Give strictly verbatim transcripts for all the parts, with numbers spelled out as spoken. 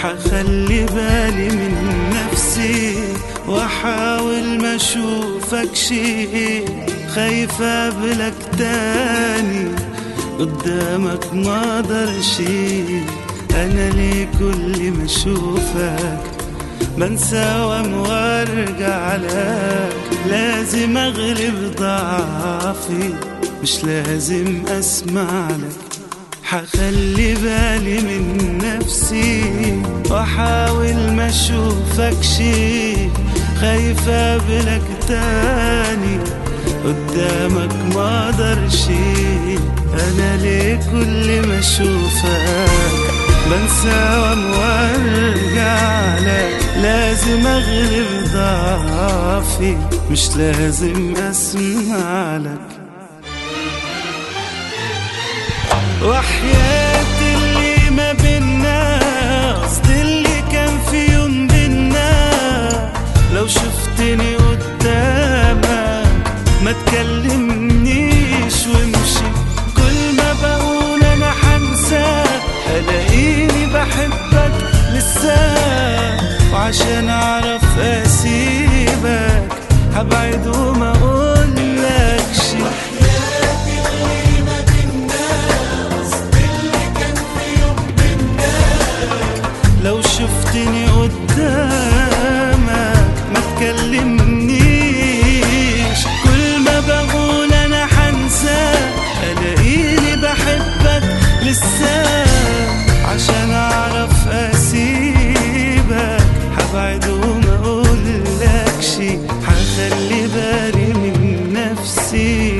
حخلي بالي من نفسي واحاول ما اشوفك شي، خايف اقابلك تاني قدامك ما اقدرش. انا ليه كل ما اشوفك بنسى وارجع لك، لازم اغلب ضعفي مش لازم اسمع لك. حخلي بالي من نفسي واحاول ما اشوفك شي، خايف اقابلك تاني قدامك ما اقدرش. انا ليه كل ما اشوفك بنسى وارجع لك، لازم اغلب ضعفي مش لازم اسمع لك. وحياة اللي ما بينا قصدي اللي كان في يوم بينا، لو شفتني قدامك ما تكلمنيش وامشي. كل ما بقول انا حنساك الاقيني بحبك لسه، وعشان اعرف اسيبك هبعد وما اقولكش. لو شفتني قدامك ما تكلمنيش. كل ما بقول انا حنساك الاقيني بحبك لسه، عشان اعرف اسيبك هبعد وما اقولكش. حخلي بالي من نفسي.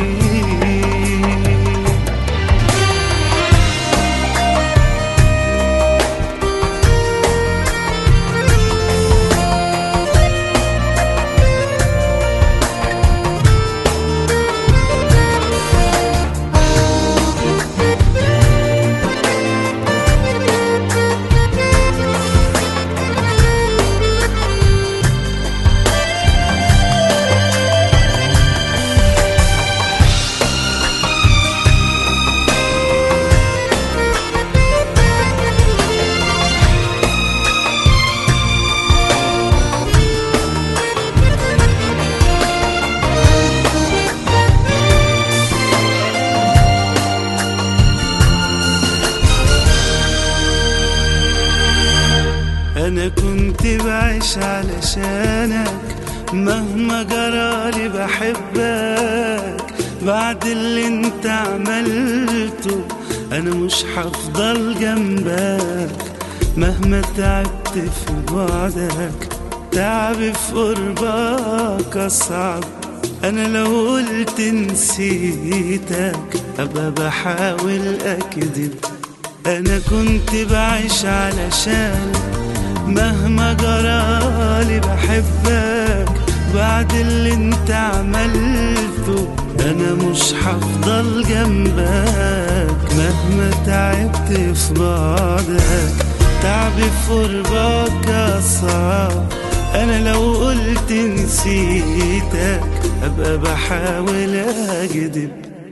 أنا كنت بعيش علشانك مهما جرالي بحبك، بعد اللي انت عملته أنا مش هفضل جنبك. مهما تعبت في بعدك تعبي في قربك أصعب. أنا لو قلت نسيتك أبقى بحاول أكذب. أنا كنت بعيش علشانك مهما جرالي بحبك، بعد اللي انت عملته انا مش هفضل جنبك. مهما تعبت في بعدك تعبي في قربك اصعب. انا لو قلت نسيتك ابقى بحاول اكذب.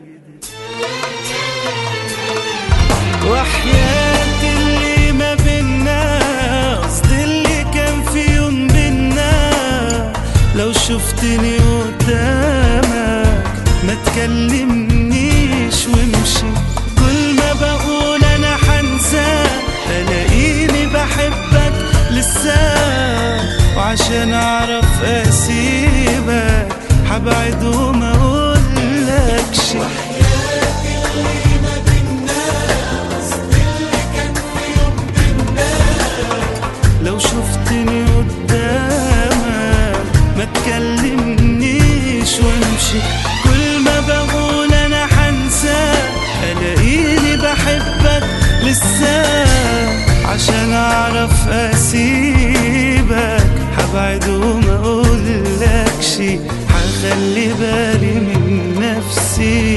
وحياة اللي ما بينا قصدي اللي كان في يوم بينا، لو شفتني قدامك ما تكلمنيش وامشي. كل ما بقول انا حنساك الاقيني بحبك لسه، وعشان اعرف اسيبك هبعد وما اقولكش. لو شفتني قدامك ما تكلمنيش وامشي. كل ما بقول انا حنساك الاقيني بحبك لسه، عشان اعرف اسيبك هبعد وما اقولكش. حخلي بالي من نفسي.